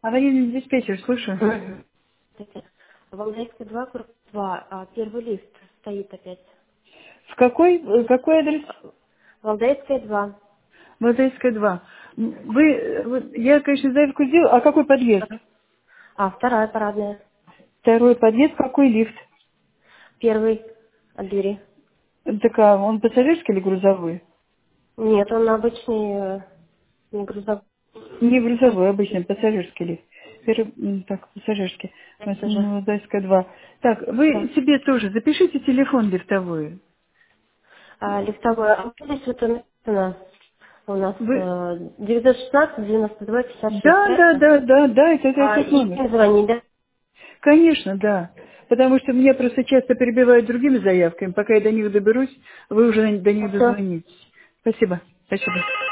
Аварийный диспетчер, слушаю. Мгм. Валдайская 2, корпус 2, первый лист стоит опять. В какой адрес? Валдайская 2. Владайская 2. Я, конечно, заявку сделала. А какой подъезд? Вторая парадная. Второй подъезд, какой лифт? Первый от двери. Так, он пассажирский или грузовой? Нет, он обычный, не грузовой. Не грузовой, обычный пассажирский лифт. Так, пассажирский. Тоже. Владайская 2. Так, вы Да. себе тоже запишите телефон лифтовой. Лифтовой. Здесь вот написано у нас Вы... 916 92 Да, 56, да, да? да, да, да, это этот И номер. им звонить, да? Конечно, да. Потому что меня просто часто перебивают другими заявками. Пока я до них доберусь, вы уже до них Все. дозвонитесь. Спасибо. Спасибо.